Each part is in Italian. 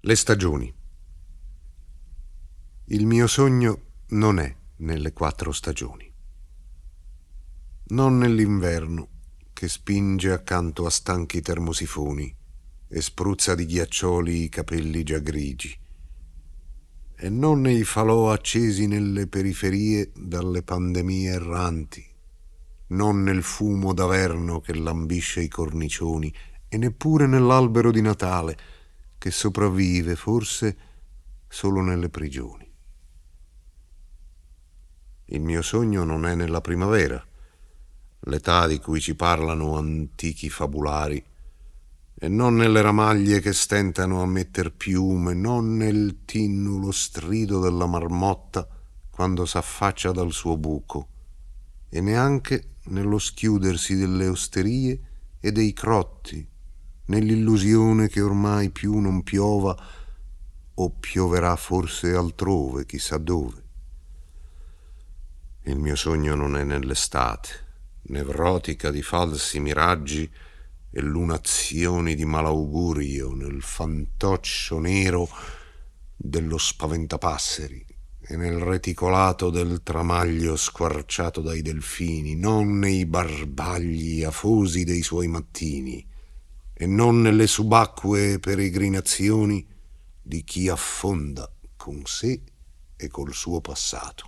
Le stagioni. Il mio sogno non è nelle 4 stagioni. Non nell'inverno che spinge accanto a stanchi termosifoni e spruzza di ghiaccioli i capelli già grigi. E non nei falò accesi nelle periferie dalle pandemie erranti, non nel fumo d'averno che lambisce i cornicioni e neppure nell'albero di Natale che sopravvive forse solo nelle prigioni. Il mio sogno non è nella primavera, l'età di cui ci parlano antichi fabulari, e non nelle ramaglie che stentano a metter piume, non nel tinnulo strido della marmotta quando s'affaccia dal suo buco, e neanche nello schiudersi delle osterie e dei crotti, nell'illusione che ormai più non piova o pioverà forse altrove, chissà dove. Il mio sogno non è nell'estate, nevrotica di falsi miraggi e lunazioni di malaugurio, nel fantoccio nero dello spaventapasseri e nel reticolato del tramaglio squarciato dai delfini, non nei barbagli afosi dei suoi mattini e non nelle subacquee peregrinazioni di chi affonda con sé e col suo passato.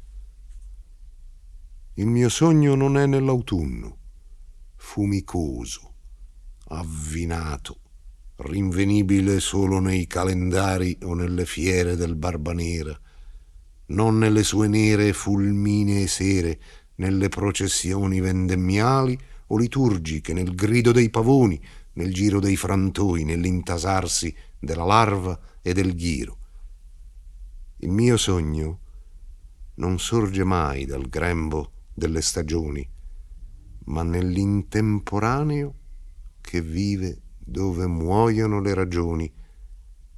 Il mio sogno non è nell'autunno, fumicoso, avvinato, rinvenibile solo nei calendari o nelle fiere del Barbanera, non nelle sue nere fulminee sere, nelle processioni vendemmiali o liturgiche, nel grido dei pavoni, nel giro dei frantoi, nell'intasarsi della larva e del ghiro. Il mio sogno non sorge mai dal grembo delle stagioni, ma nell'intemporaneo che vive dove muoiono le ragioni,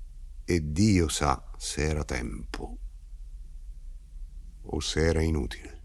e Dio sa se era tempo o se era inutile.